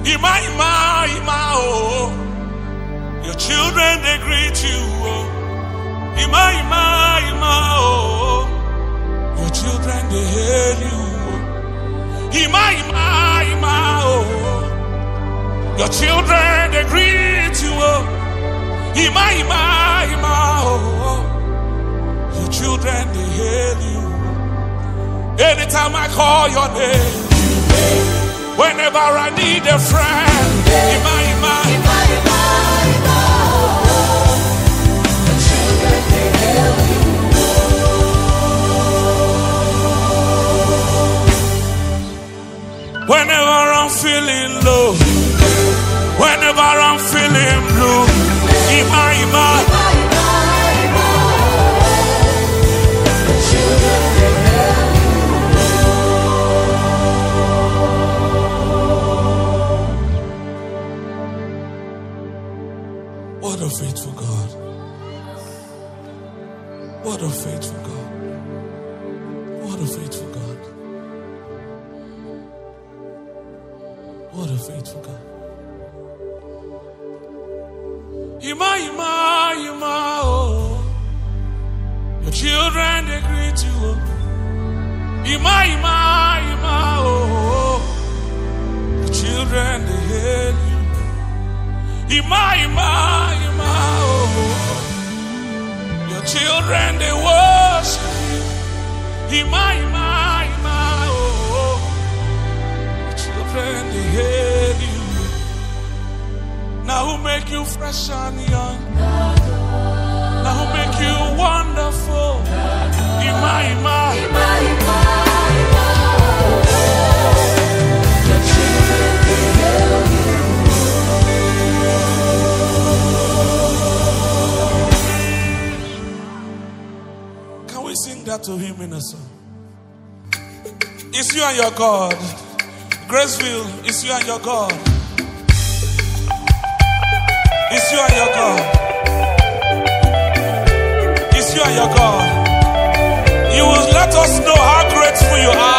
Ima, Ima, Ima, oh. Your children, they greet you, oh. Ima, Ima, Ima, oh. Your children, they hail you, oh. Ima, Ima, Ima, oh. Your children, they greet you, oh. Ima, Ima, Ima, oh. Your children, they hail you. Anytime I call your name, whenever I need a friend, Ima, Ima, Ima, Ima, Ima, oh. The children, they hail you. Whenever I'm feeling low, whenever I'm feeling blue, Ima, Ima, Ima, Ima, Ima, oh. The children, they hail you. What a faithful God. What a faithful God. What a faithful God. What a faithful God. Ima, Ima, Ima, oh. Your children, they greet you, oh. Ima, Ima, Ima, oh. The children, they hail you. Ima, Ima, Ima, oh. Your children, they worship you. Ima, Ima, Ima, oh. Your children, they hail you. Now who make you fresh and young? Now who make you wonderful? Ima, Ima, Ima, Ima, Ima, oh. Your children, they hail you. Sing that to him in a song. It's you and your God. Graceville, it's you and your God. It's you and your God. It's you and your God. You will let us know how grateful you are.